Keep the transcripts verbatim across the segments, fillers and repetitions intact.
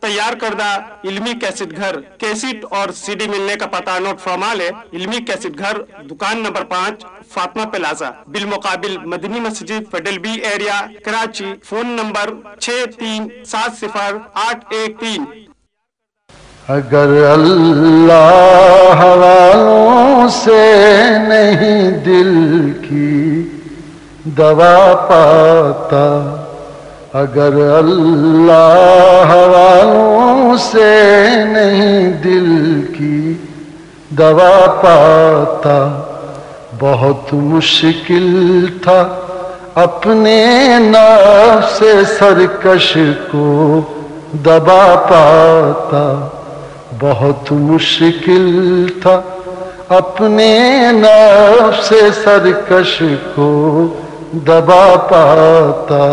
तैयार करदा इल्मी कैसेट घर कैसेट और सीडी मिलने का पता नोट फरमा ले। इल्मी कैसेट घर दुकान नंबर पाँच फातिमा प्लाजा बिल मुकाबिल मदनी मस्जिद federal B area Karachi. Phone number छः तीन सात सिफर आठ एक तीन। अगर अल्लाह वालों से नहीं दिल की दवा पाता, अगर अल्लाह वालों से नहीं दिल की दवा पाता, बहुत मुश्किल था अपने नफ्स से सरकश को दबा पाता, बहुत मुश्किल था अपने नफ्स से सरकश को दबा पाता।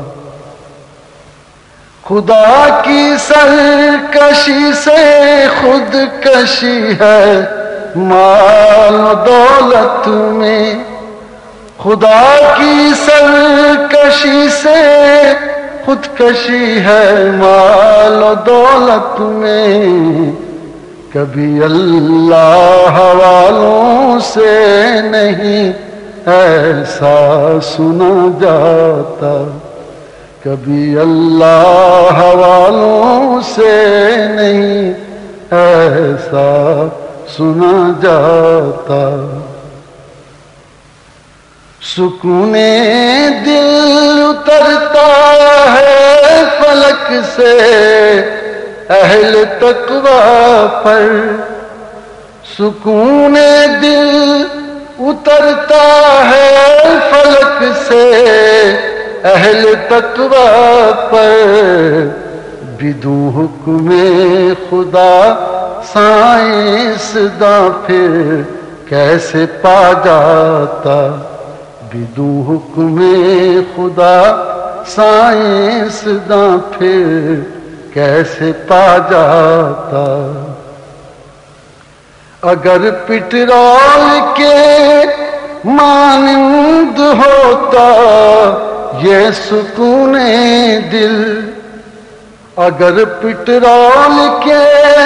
खुदा की सरकशी से खुदकशी है माल दौलत में, खुदा की सरकशी से खुदकशी है माल दौलत में। कभी अल्लाह वालों से नहीं ऐसा सुना जाता, कभी अल्लाह वालों से नहीं ऐसा सुना जाता। सुकूने दिल उतरता है फलक से अहल तकवा पर, सुकूने दिल उतरता है फलक से अहल तकवा पर। बिदू हुक्मे खुदा साइंसदा फिर कैसे पा जाता, बिदू हुक्मे खुदा साइंसदा फिर कैसे पा जाता। अगर पेट्रोल के मानंद होता ये सुकूने दिल, अगर पेट्रोल के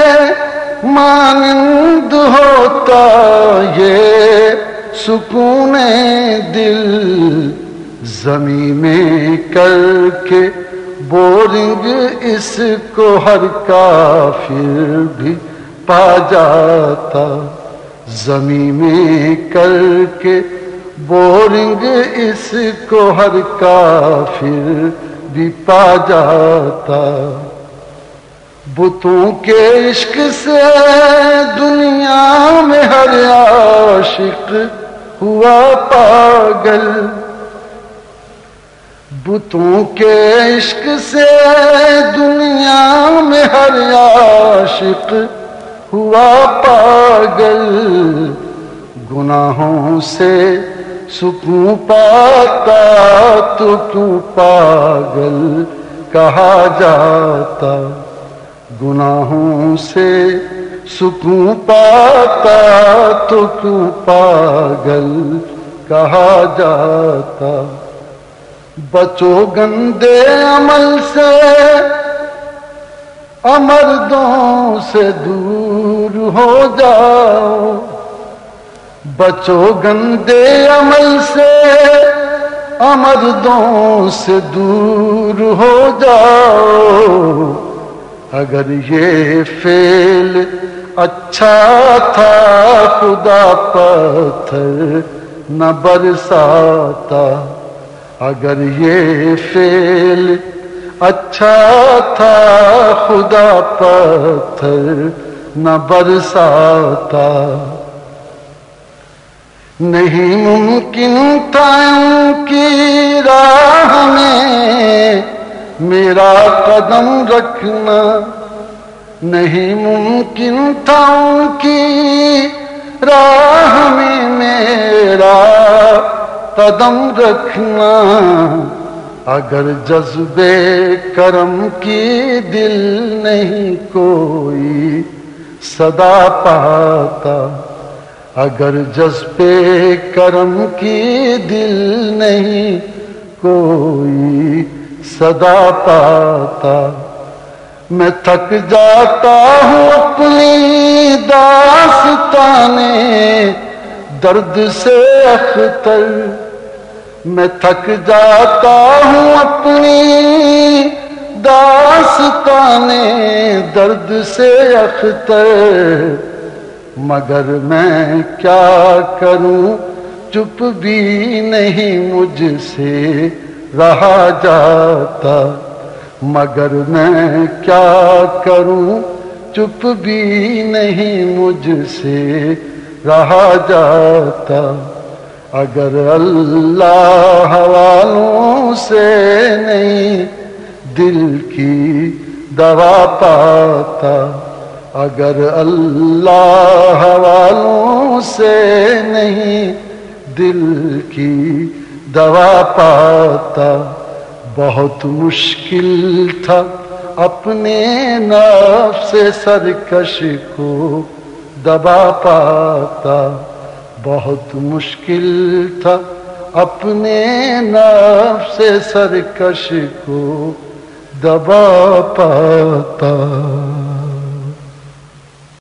मानंद होता ये सुकूने दिल, ज़मीं में करके बोरिंग इसको हर काफिर भी पा जाता, ज़मीं में करके बोरिंग इसको हर काफिर भी पा जाता। बुतों के इश्क से दुनिया में हर आशिक हुआ पागल, बुतों के इश्क से दुनिया में हर आशिक हुआ पागल। गुनाहों से सुकून पाता तो क्यों पागल कहा जाता, गुनाहों से सुकून पाता तो क्यों पागल कहा जाता। बचो गंदे अमल से अमर्दों से दूर हो जाओ, बचो गंदे अमल से अमर्दों से दूर हो जाओ। अगर ये फेल अच्छा था खुदा पत्थर न बरसाता, अगर ये फेल अच्छा था खुदा पत्थर न बरसाता। नहीं मुमकिन था उनकी राह में मेरा कदम रखना, नहीं मुमकिन था उनकी राह में मेरा कदम रखना। अगर जज्बे करम की दिल नहीं कोई सदा पाता, अगर जज्बे करम की दिल नहीं कोई सदा पाता। میں تھک جاتا ہوں اپنی داستانے درد سے اختر، میں تھک جاتا ہوں اپنی داستانے درد سے اختر، مگر میں کیا کروں چپ بھی نہیں مجھ سے رہا جاتا، مگر میں کیا کروں چپ بھی نہیں مجھ سے رہا جاتا، اگر اللہ والوں سے نہیں دل کی دوا پاتا، اگر اللہ والوں سے نہیں دل کی دوا پاتا، بہت مشکل تھا اپنے نفس سرکش کو دبا پاتا، بہت مشکل تھا اپنے نفس سرکش کو دبا پاتا۔